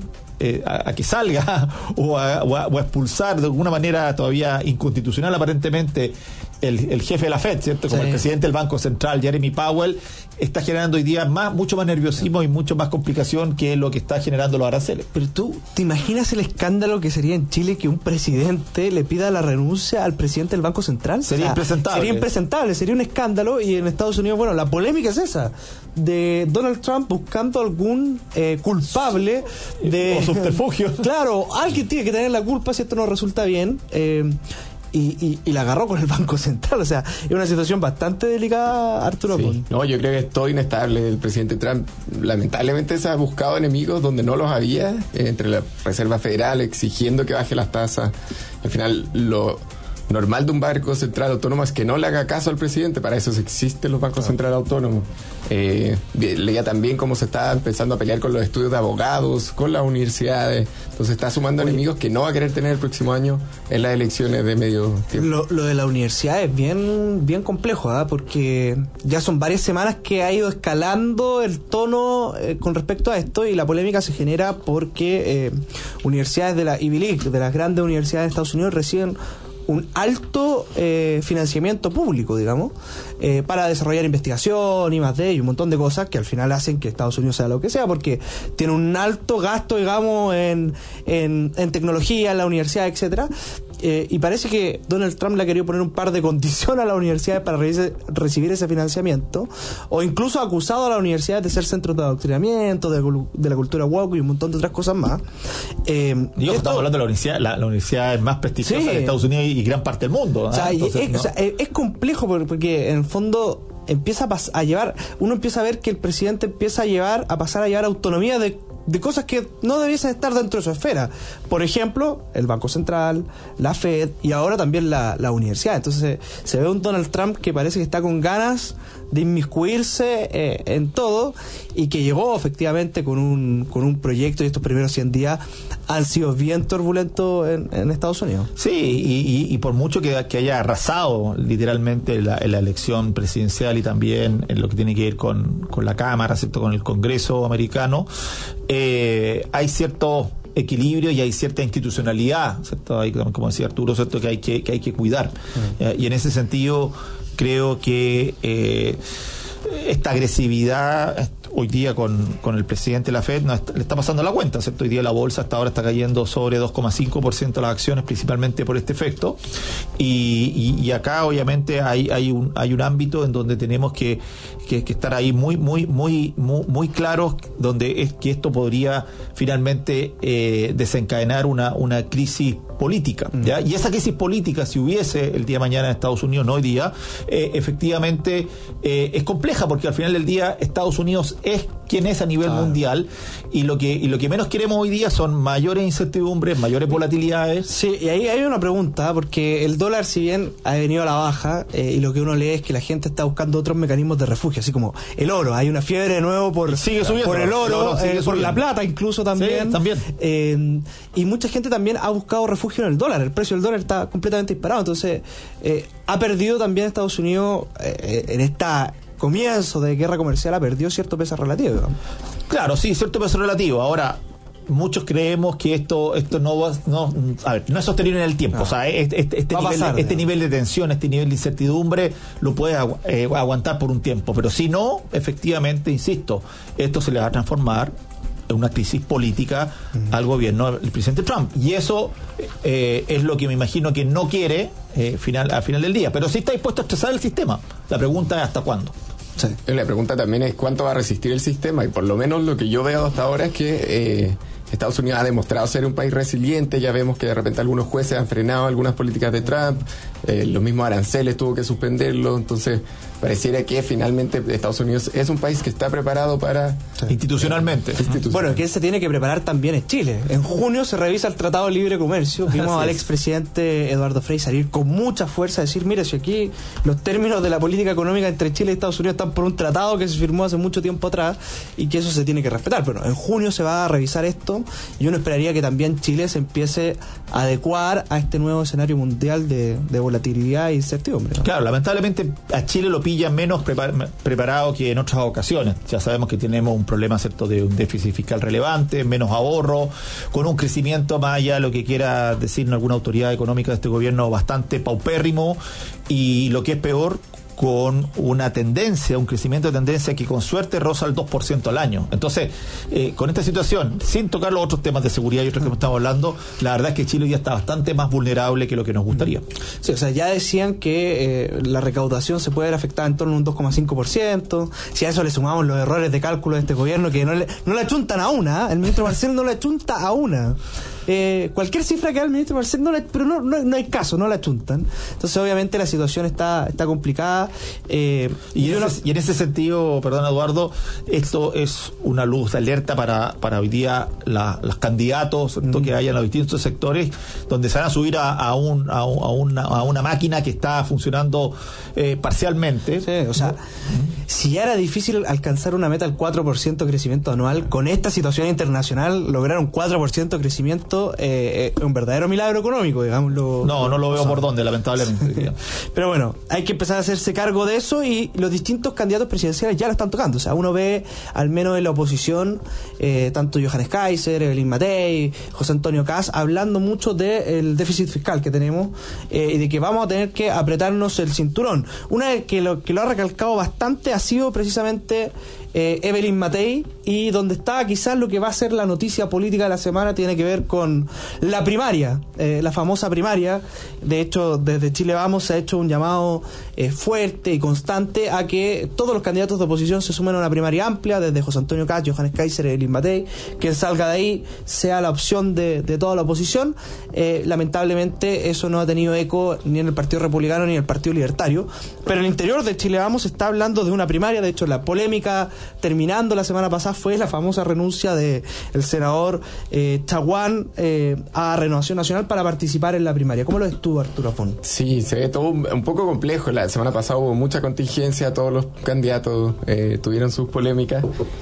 salga o a expulsar de alguna manera todavía inconstitucional aparentemente el jefe de la Fed, ¿cierto?, como el presidente del Banco Central, Jeremy Powell, está generando hoy día mucho más nerviosismo y mucho más complicación que lo que está generando los aranceles. Pero tú, ¿te imaginas el escándalo que sería en Chile que un presidente le pida la renuncia al presidente del Banco Central? Sería impresentable. Sería impresentable, sería un escándalo. Y en Estados Unidos, bueno, la polémica es esa, de Donald Trump buscando algún culpable de... o subterfugio. Claro, alguien tiene que tener la culpa si esto no resulta bien. Y la agarró con el Banco Central. O sea, es una situación bastante delicada, Arturo. Sí. No, yo creo que es todo inestable. El presidente Trump lamentablemente se ha buscado enemigos donde no los había, entre la Reserva Federal exigiendo que baje las tasas. Al final normal de un banco central autónomo es que no le haga caso al presidente. Para eso existen los bancos centrales autónomos. Leía también cómo se está empezando a pelear con los estudios de abogados, con las universidades. Entonces está sumando enemigos que no va a querer tener el próximo año en las elecciones de medio tiempo. Lo de la universidad es bien complejo, porque ya son varias semanas que ha ido escalando el tono con respecto a esto, y la polémica se genera porque universidades de la Ivy League, de las grandes universidades de Estados Unidos, reciben un alto financiamiento público, digamos, para desarrollar investigación y más de ello, un montón de cosas que al final hacen que Estados Unidos sea lo que sea, porque tiene un alto gasto, digamos, en tecnología, en la universidad, etcétera. Y parece que Donald Trump le ha querido poner un par de condiciones a las universidades para recibir ese financiamiento, o incluso ha acusado a las universidades de ser centros de adoctrinamiento, de la cultura woke y un montón de otras cosas más. Estamos hablando de la universidad más prestigiosa de Estados Unidos y gran parte del mundo. Es complejo porque en el fondo empieza a llevar, uno empieza a ver que el presidente empieza a pasar a llevar autonomía de cosas que no debiesen estar dentro de su esfera. Por ejemplo, el Banco Central, la Fed y ahora también la universidad. Entonces se ve un Donald Trump que parece que está con ganas de inmiscuirse en todo, y que llegó efectivamente con un proyecto, y estos primeros 100 días han sido bien turbulentos en Estados Unidos. Sí, y por mucho que haya arrasado literalmente la elección presidencial y también en lo que tiene que ver con la Cámara, ¿cierto?, con el Congreso americano, hay cierto equilibrio y hay cierta institucionalidad, ¿cierto? Hay, como decía Arturo, ¿cierto?, que hay que cuidar. Y en ese sentido creo que esta agresividad hoy día con el presidente de la Fed le está pasando la cuenta, ¿cierto? Hoy día la bolsa hasta ahora está cayendo sobre 2,5% de las acciones, principalmente por este efecto, y acá obviamente hay un ámbito en donde tenemos que estar ahí muy claros, donde es que esto podría finalmente desencadenar una crisis política, ¿ya? Y esa crisis política, si hubiese el día de mañana en Estados Unidos, no hoy día, efectivamente es compleja, porque al final del día Estados Unidos es quien es a nivel mundial, y lo que menos queremos hoy día son mayores incertidumbres, mayores volatilidades. Sí, y ahí hay una pregunta, porque el dólar, si bien ha venido a la baja, y lo que uno lee es que la gente está buscando otros mecanismos de refugio, así como el oro. Hay una fiebre de nuevo por el oro, por la plata incluso también. Sí, también. Y mucha gente también ha buscado refugio en el dólar. El precio del dólar está completamente disparado, entonces ha perdido también Estados Unidos en esta comienzo de guerra comercial, ha perdido cierto peso relativo, digamos. Claro, sí, cierto peso relativo. Ahora, muchos creemos que esto no es sostenible en el tiempo. O sea, este nivel de tensión, este nivel de incertidumbre lo puede aguantar por un tiempo, pero si no, efectivamente, insisto, esto se le va a transformar en una crisis política al gobierno del presidente Trump, y eso es lo que me imagino que no quiere al final del día, pero sí está dispuesto a estresar el sistema. La pregunta es ¿hasta cuándo? Sí. La pregunta también es cuánto va a resistir el sistema, y por lo menos lo que yo veo hasta ahora es que Estados Unidos ha demostrado ser un país resiliente. Ya vemos que de repente algunos jueces han frenado algunas políticas de Trump, los mismos aranceles tuvo que suspenderlo, entonces pareciera que finalmente Estados Unidos es un país que está preparado para... Institucionalmente. Bueno, que se tiene que preparar también es Chile. En junio se revisa el Tratado de Libre Comercio. Vimos al expresidente Eduardo Frei salir con mucha fuerza a decir, mire, si aquí los términos de la política económica entre Chile y Estados Unidos están por un tratado que se firmó hace mucho tiempo atrás y que eso se tiene que respetar. Pero en junio se va a revisar esto, y uno esperaría que también Chile se empiece a adecuar a este nuevo escenario mundial de volatilidad e incertidumbre, ¿no? Claro, lamentablemente a Chile lo pilla menos preparado que en otras ocasiones. Ya sabemos que tenemos un problema, ¿cierto?, de un déficit fiscal relevante, menos ahorro, con un crecimiento más allá de lo que quiera decir alguna autoridad económica de este gobierno bastante paupérrimo, y lo que es peor, con una tendencia, un crecimiento de tendencia que con suerte roza el 2% al año. Entonces, con esta situación, sin tocar los otros temas de seguridad y otros que estamos hablando, la verdad es que Chile ya está bastante más vulnerable que lo que nos gustaría. Sí, o sea, ya decían que la recaudación se puede ver afectada en torno a un 2,5%. Si a eso le sumamos los errores de cálculo de este gobierno, que no le achuntan a una, el ministro Marcel no le achunta a una. cualquier cifra que da el ministro Marcel, pero no hay caso, no la chuntan. Entonces obviamente la situación está complicada. Y en ese sentido, perdón Eduardo, esto es una luz de alerta para hoy día los candidatos que hay en los distintos sectores, donde se van a subir a una máquina que está funcionando parcialmente. Sí, o sea, si ya era difícil alcanzar una meta del 4% de crecimiento anual, con esta situación internacional lograr un 4% de crecimiento es un verdadero milagro económico, digámoslo. No lo veo por dónde, lamentablemente. Pero bueno, hay que empezar a hacerse cargo de eso, y los distintos candidatos presidenciales ya lo están tocando. O sea, uno ve, al menos en la oposición, tanto Johannes Kaiser, Evelyn Matei, José Antonio Kast, hablando mucho del déficit fiscal que tenemos, y de que vamos a tener que apretarnos el cinturón. Una que lo ha recalcado bastante ha sido precisamente Evelyn Matei, y donde está quizás lo que va a ser la noticia política de la semana tiene que ver con la primaria, la famosa primaria. De hecho, desde Chile Vamos se ha hecho un llamado fuerte y constante a que todos los candidatos de oposición se sumen a una primaria amplia, desde José Antonio Kast, Johannes Kaiser, Evelyn Matei, que salga de ahí sea la opción de toda la oposición. Lamentablemente eso no ha tenido eco ni en el Partido Republicano ni en el Partido Libertario, pero el interior de Chile Vamos se está hablando de una primaria. De hecho, la polémica terminando la semana pasada fue la famosa renuncia del senador Chaguán a Renovación Nacional para participar en la primaria. ¿Cómo lo ves tú, Arturo Afón? Sí, se ve todo un poco complejo. La semana pasada hubo mucha contingencia, todos los candidatos tuvieron sus polémicas,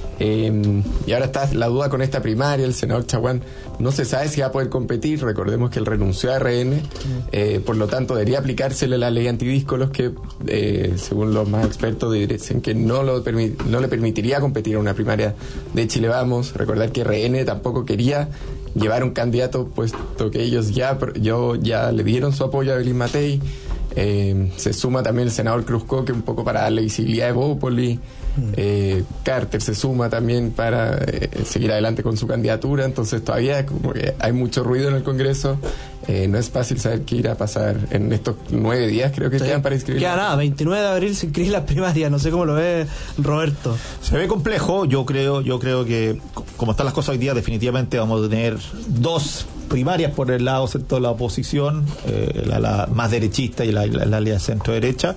y ahora está la duda con esta primaria. El senador Chaguán no se sabe si va a poder competir. Recordemos que él renunció a RN, por lo tanto debería aplicársele la ley antidíscolos, que según los más expertos dicen que no le permitiría competir en una primaria de Chile Vamos. Recordar que RN tampoco quería llevar un candidato, puesto que ellos ya le dieron su apoyo a Evelyn Matei. Se suma también el senador Cruzco, que un poco para darle visibilidad a Evópoli. Carter se suma también para seguir adelante con su candidatura. Entonces todavía como que hay mucho ruido en el Congreso. No es fácil saber qué irá a pasar en estos 9 días, creo que quedan para inscribir. Queda nada, 29 de abril se inscribe la primaria. No sé cómo lo ve Roberto. Se ve complejo. Yo creo que como están las cosas hoy día, definitivamente vamos a tener 2 primarias por el lado de la oposición, la más derechista y la alianza centro-derecha,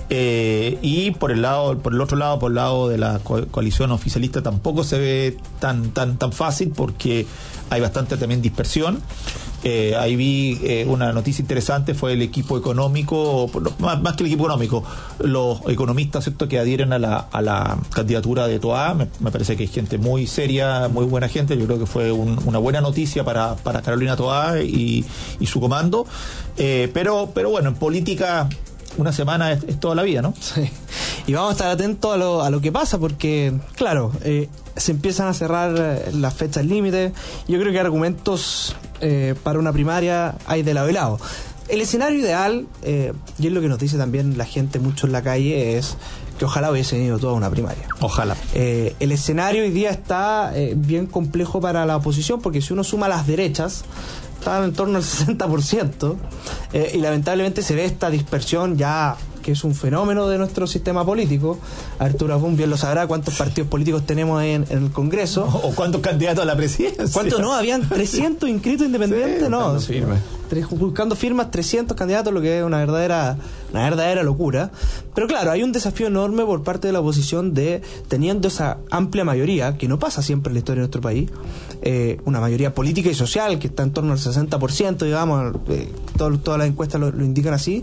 y por el otro lado, por el lado de la coalición oficialista, tampoco se ve tan fácil, porque hay bastante también dispersión. Ahí vi una noticia interesante, fue el equipo económico, más que el equipo económico, los economistas, ¿cierto?, que adhieren a la candidatura de Toá. Me parece que es gente muy seria, muy buena gente. Yo creo que fue una buena noticia para Carolina Toá y su comando, pero bueno, en política una semana es toda la vida, ¿no? Sí. Y vamos a estar atentos a lo que pasa, porque claro, se empiezan a cerrar las fechas límites. Yo creo que argumentos para una primaria hay de lado y lado. El escenario ideal, y es lo que nos dice también la gente mucho en la calle, es que ojalá hubiese ido toda una primaria. Ojalá. El escenario hoy día está bien complejo para la oposición, porque si uno suma las derechas, están en torno al 60%, y lamentablemente se ve esta dispersión ya, que es un fenómeno de nuestro sistema político. Arturo Afón bien lo sabrá, cuántos partidos políticos tenemos en el Congreso. O cuántos candidatos a la presidencia. ¿Cuántos no? Habían 300 inscritos independientes, sí, ¿no? Firmas. Buscando firmas, 300 candidatos, lo que es una verdadera locura. Pero claro, hay un desafío enorme por parte de la oposición teniendo esa amplia mayoría, que no pasa siempre en la historia de nuestro país, una mayoría política y social que está en torno al 60%, digamos, todas las encuestas lo indican así,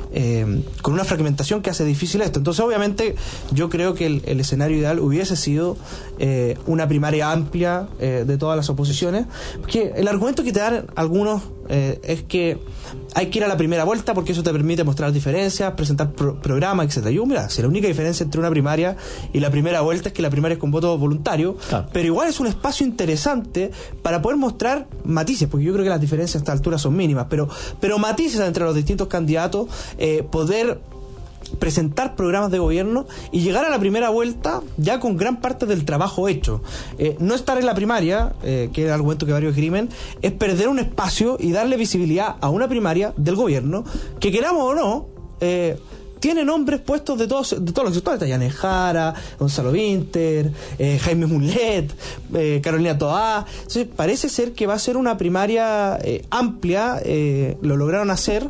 con una fragmentación que hace difícil esto. Entonces, obviamente, yo creo que el escenario ideal hubiese sido una primaria amplia de todas las oposiciones, porque el argumento que te dan algunos es que hay que ir a la primera vuelta porque eso te permite mostrar diferencias, presentar programas, etcétera. Yo, mira, si la única diferencia entre una primaria y la primera vuelta es que la primaria es con voto voluntario, claro, pero igual es un espacio interesante para poder mostrar matices, porque yo creo que las diferencias a esta altura son mínimas, pero matices entre los distintos candidatos, poder presentar programas de gobierno y llegar a la primera vuelta ya con gran parte del trabajo hecho. No estar en la primaria, que es el argumento que varios esgrimen, es perder un espacio y darle visibilidad a una primaria del gobierno que, queramos o no, tiene nombres puestos de todos los sectores. Dayane Jara, Gonzalo Vinter, Jaime Mulet, Carolina Toá. Entonces parece ser que va a ser una primaria amplia, lo lograron hacer,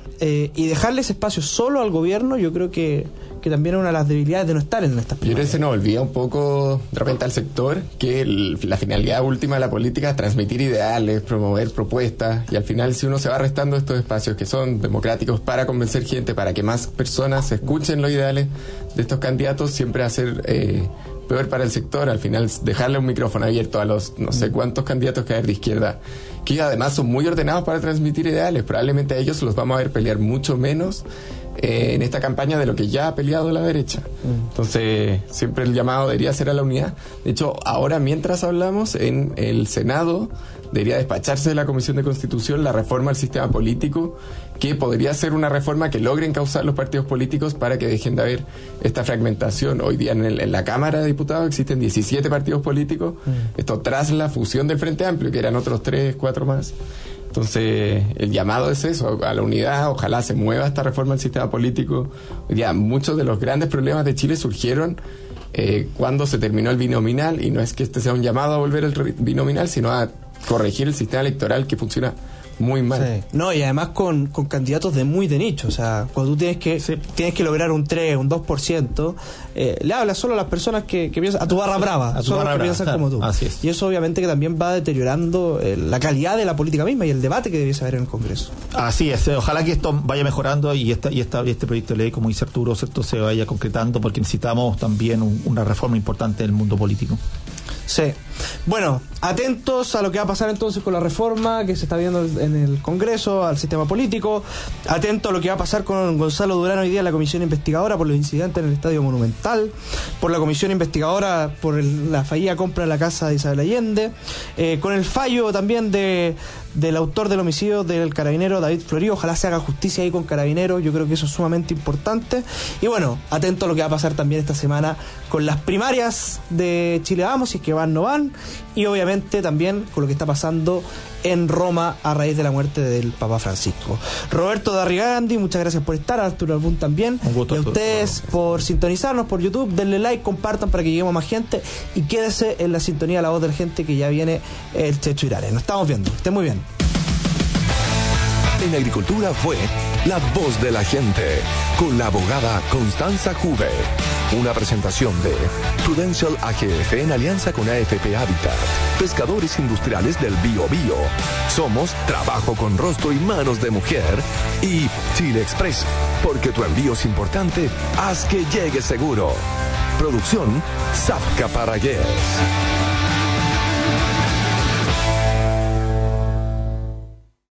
y dejarles espacio solo al gobierno, yo creo que también es una de las debilidades de no estar en estas primarias. Yo creo que se nos olvida un poco de repente al sector que la finalidad última de la política es transmitir ideales, promover propuestas, y al final si uno se va restando estos espacios que son democráticos para convencer gente, para que más personas escuchen los ideales de estos candidatos, siempre va a ser peor para el sector. Al final dejarle un micrófono abierto a los no sé cuántos candidatos que hay de izquierda, que además son muy ordenados para transmitir ideales, probablemente a ellos los vamos a ver pelear mucho menos en esta campaña de lo que ya ha peleado la derecha. Entonces siempre el llamado debería ser a la unidad. De hecho, ahora mientras hablamos, en el Senado debería despacharse de la Comisión de Constitución la reforma al sistema político, que podría ser una reforma que logre encauzar los partidos políticos para que dejen de haber esta fragmentación. Hoy día en la Cámara de Diputados existen 17 partidos políticos, esto tras la fusión del Frente Amplio, que eran otros 3, 4 más. Entonces, el llamado es eso, a la unidad. Ojalá se mueva esta reforma del sistema político. Hoy día muchos de los grandes problemas de Chile surgieron cuando se terminó el binominal, y no es que este sea un llamado a volver al binominal, sino a corregir el sistema electoral que funciona muy mal. Sí. No, y además con candidatos de nicho. O sea, cuando tú tienes que lograr un 3, un 2%, le hablas solo a las personas que piensan, a tu barra brava, solo a los que piensan como tú. Así es. Y eso obviamente que también va deteriorando la calidad de la política misma y el debate que debiese haber en el Congreso. Así es. Ojalá que esto vaya mejorando y este proyecto de ley, como dice Arturo, ¿cierto?, se vaya concretando, porque necesitamos también una reforma importante en el mundo político. Sí. Bueno, atentos a lo que va a pasar entonces con la reforma que se está viendo en el Congreso, al sistema político. Atentos a lo que va a pasar con Gonzalo Durán hoy día en la comisión investigadora por los incidentes en el Estadio Monumental, por la comisión investigadora por la fallida compra de la casa de Isabel Allende, con el fallo también del autor del homicidio del carabinero David Florio. Ojalá se haga justicia ahí con Carabineros, yo creo que eso es sumamente importante. Y bueno, atento a lo que va a pasar también esta semana con las primarias de Chile Vamos, si es que van, no van, y obviamente también con lo que está pasando en Roma a raíz de la muerte del Papa Francisco. Roberto Darrigandi, muchas gracias por estar, Arturo Albún también, un gusto, y a ustedes por sintonizarnos por YouTube. Denle like, compartan para que lleguemos a más gente y quédese en la sintonía de La Voz de la Gente, que ya viene el Checho Irares. Nos estamos viendo, estén muy bien. En Agricultura fue La Voz de la Gente, con la abogada Constanza Juve. Una presentación de Prudential AGF en alianza con AFP Habitat, pescadores industriales del Bío Bío. Somos trabajo con rostro y manos de mujer. Y Chile Express, porque tu envío es importante, haz que llegue seguro. Producción Zapca Paragués.